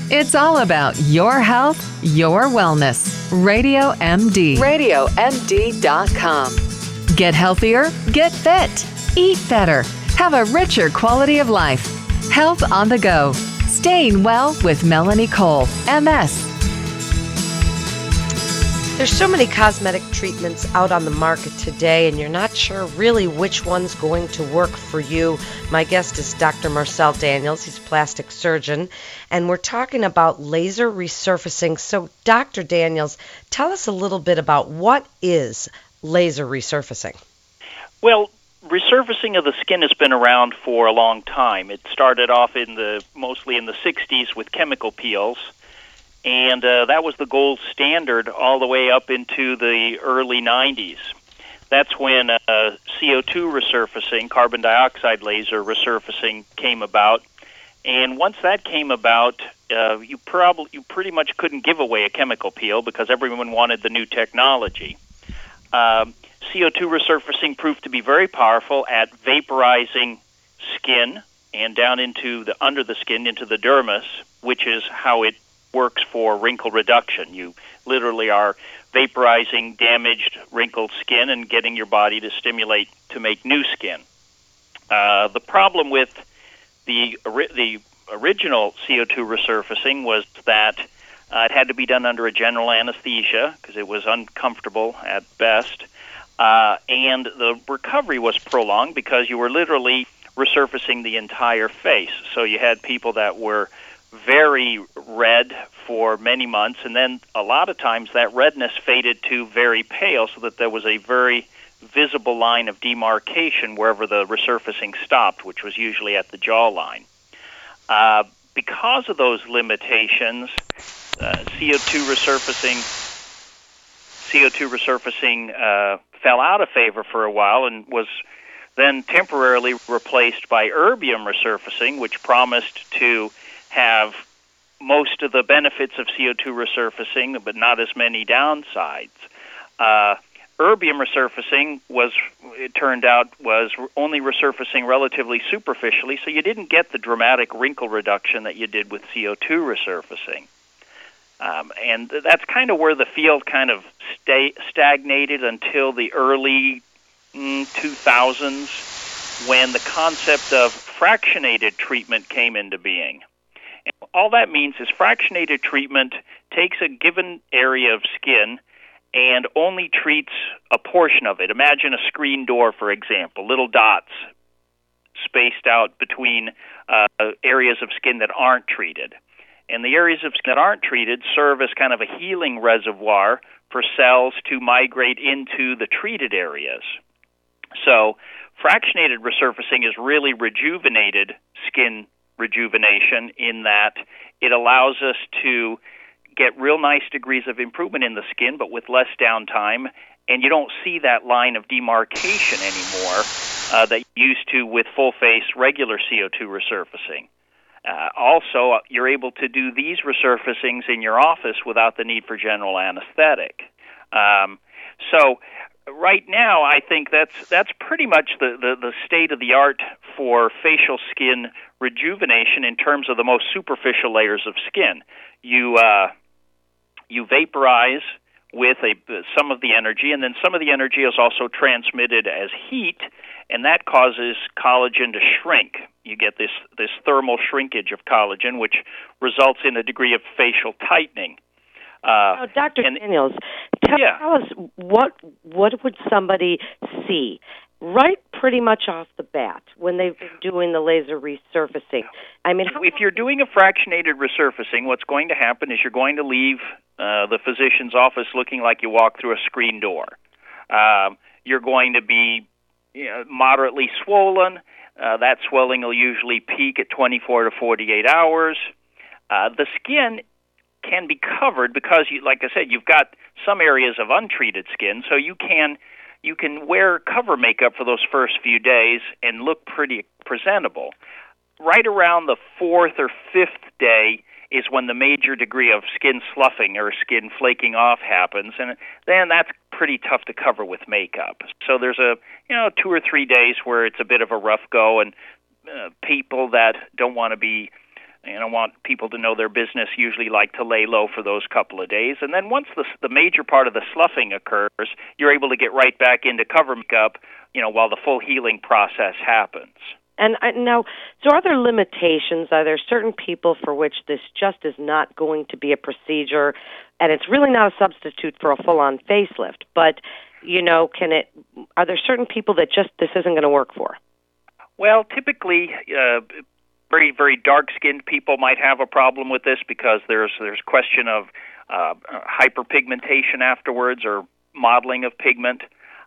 It's all about your health, your wellness. Radio MD. RadioMD.com. Get healthier, get fit, eat better, have a richer quality of life. Health on the go. Staying well with Melanie Cole, MS. There's so many cosmetic treatments out on the market today, and you're not sure really which one's going to work for you. My guest is Dr. Marcel Daniels. He's a plastic surgeon, and we're talking about laser resurfacing. So, Dr. Daniels, tell us a little bit about what is laser resurfacing. Well, resurfacing of the skin has been around for a long time. It started off mostly in the 60s with chemical peels. And that was the gold standard all the way up into the early 90s. That's when CO2 resurfacing, carbon dioxide laser resurfacing came about. And once that came about, you pretty much couldn't give away a chemical peel because everyone wanted the new technology. CO2 resurfacing proved to be very powerful at vaporizing skin and down into under the skin, into the dermis, which is how it works for wrinkle reduction. You literally are vaporizing damaged, wrinkled skin and getting your body to stimulate to make new skin. The problem with the original CO2 resurfacing was that it had to be done under a general anesthesia because it was uncomfortable at best, and the recovery was prolonged because you were literally resurfacing the entire face. So you had people that were very red for many months, and then a lot of times that redness faded to very pale so that there was a very visible line of demarcation wherever the resurfacing stopped, which was usually at the jawline. Because of those limitations, CO2 resurfacing fell out of favor for a while and was then temporarily replaced by erbium resurfacing, which promised to have most of the benefits of CO2 resurfacing, but not as many downsides. Erbium resurfacing it turned out, was only resurfacing relatively superficially, so you didn't get the dramatic wrinkle reduction that you did with CO2 resurfacing. And that's kind of where the field kind of stagnated until the early 2000s, when the concept of fractionated treatment came into being. All that means is fractionated treatment takes a given area of skin and only treats a portion of it. Imagine a screen door, for example, little dots spaced out between areas of skin that aren't treated. And the areas of skin that aren't treated serve as kind of a healing reservoir for cells to migrate into the treated areas. So fractionated resurfacing is really rejuvenated skin rejuvenation in that it allows us to get real nice degrees of improvement in the skin, but with less downtime, and you don't see that line of demarcation anymore that you used to with full-face regular CO2 resurfacing. Also, you're able to do these resurfacings in your office without the need for general anesthetic. So right now, I think that's pretty much the state of the art for facial skin rejuvenation in terms of the most superficial layers of skin. You vaporize with some of the energy, and then some of the energy is also transmitted as heat, and that causes collagen to shrink. You get this thermal shrinkage of collagen, which results in a degree of facial tightening. Dr. Daniels, tell us what would somebody see right pretty much off the bat when they've been doing the laser resurfacing? I mean, if you're doing a fractionated resurfacing, what's going to happen is you're going to leave the physician's office looking like you walk through a screen door. You're going to be moderately swollen. That swelling will usually peak at 24 to 48 hours. The skin can be covered because, like I said, you've got some areas of untreated skin, so you can wear cover makeup for those first few days and look pretty presentable. Right around the fourth or fifth day is when the major degree of skin sloughing or skin flaking off happens, and then that's pretty tough to cover with makeup. So there's 2 or 3 days where it's a bit of a rough go, and people that don't want to be And I want people to know their business usually like to lay low for those couple of days. And then once the major part of the sloughing occurs, you're able to get right back into cover makeup, while the full healing process happens. And now, so are there limitations? Are there certain people for which this just is not going to be a procedure, and it's really not a substitute for a full-on facelift? But, are there certain people that just this isn't going to work for? Well, typically, very, very dark-skinned people might have a problem with this because there's question of hyperpigmentation afterwards or modeling of pigment.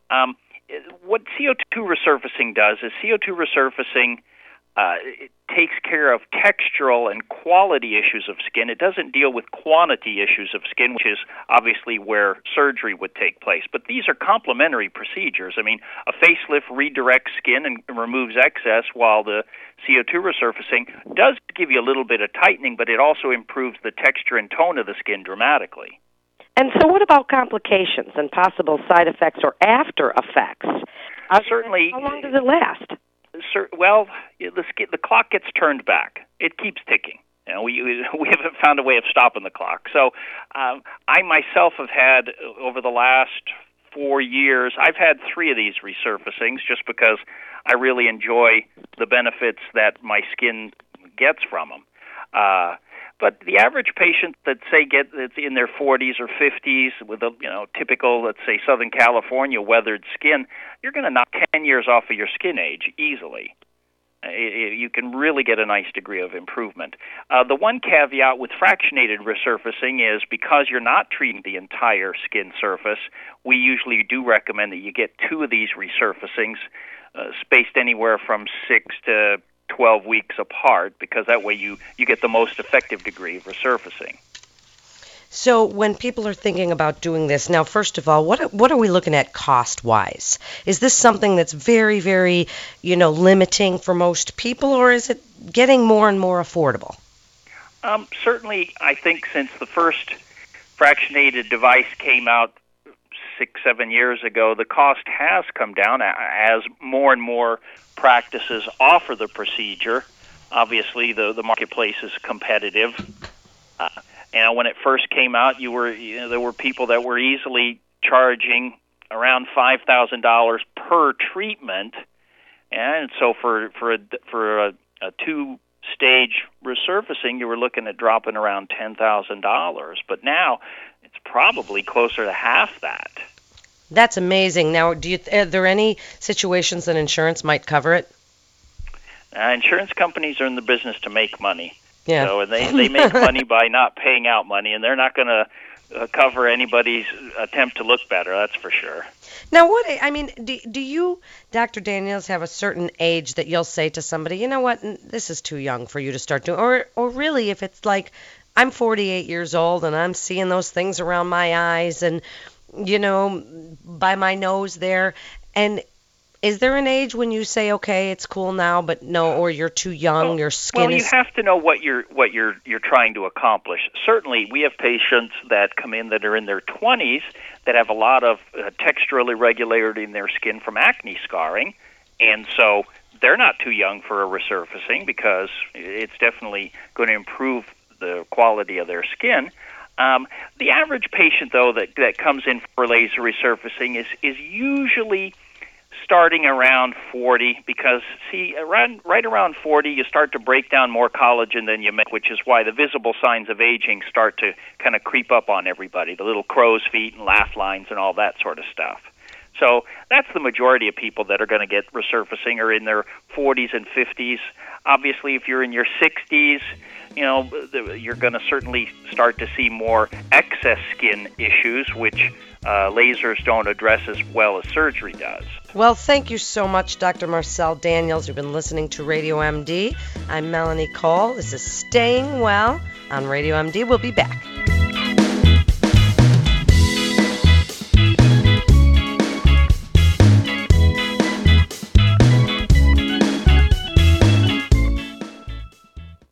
What CO2 resurfacing does is CO2 resurfacing it takes care of textural and quality issues of skin. It doesn't deal with quantity issues of skin, which is obviously where surgery would take place. But these are complementary procedures. I mean, a facelift redirects skin and removes excess, while the CO2 resurfacing does give you a little bit of tightening, but it also improves the texture and tone of the skin dramatically. And so what about complications and possible side effects or after effects? Certainly. How long does it last? Well, the clock gets turned back. It keeps ticking. We haven't found a way of stopping the clock. So I myself have had, over the last 4 years, I've had 3 of these resurfacings just because I really enjoy the benefits that my skin gets from them. But the average patient that's in their 40s or 50s with a typical, let's say, Southern California weathered skin, you're going to knock 10 years off of your skin age easily. You can really get a nice degree of improvement. The one caveat with fractionated resurfacing is because you're not treating the entire skin surface, we usually do recommend that you get 2 of these resurfacings spaced anywhere from 6 to 12 weeks apart, because that way you get the most effective degree of resurfacing. So when people are thinking about doing this, now, first of all, what are we looking at cost-wise? Is this something that's very, very, limiting for most people, or is it getting more and more affordable? Certainly, I think since the first fractionated device came out 6-7 years ago, the cost has come down as more and more practices offer the procedure. Obviously, the marketplace is competitive. And when it first came out, there were people that were easily charging around $5,000 per treatment, and so for a 2-stage resurfacing, you were looking at dropping around $10,000. But now it's probably closer to half that. That's amazing. Now, are there any situations that insurance might cover it? Insurance companies are in the business to make money. Yeah. So they make money by not paying out money, and they're not going to cover anybody's attempt to look better, that's for sure. Now, do you, Dr. Daniels, have a certain age that you'll say to somebody, you know what, this is too young for you to start doing? Or really, if it's like, I'm 48 years old, and I'm seeing those things around my eyes and, by my nose there, and is there an age when you say, okay, it's cool now, but no, or you're too young, your skin Well, you have to know what you're trying to accomplish. Certainly, we have patients that come in that are in their 20s that have a lot of textural irregularity in their skin from acne scarring, and so they're not too young for a resurfacing because it's definitely going to improve the quality of their skin. The average patient, though, that comes in for laser resurfacing is usually starting around 40, because, right around 40, you start to break down more collagen than you make, which is why the visible signs of aging start to kind of creep up on everybody, the little crow's feet and laugh lines and all that sort of stuff. So that's the majority of people that are going to get resurfacing are in their 40s and 50s. Obviously, if you're in your 60s, you're going to certainly start to see more excess skin issues, which lasers don't address as well as surgery does. Well, thank you so much, Dr. Marcel Daniels. You've been listening to Radio MD. I'm Melanie Cole. This is Staying Well on Radio MD. We'll be back.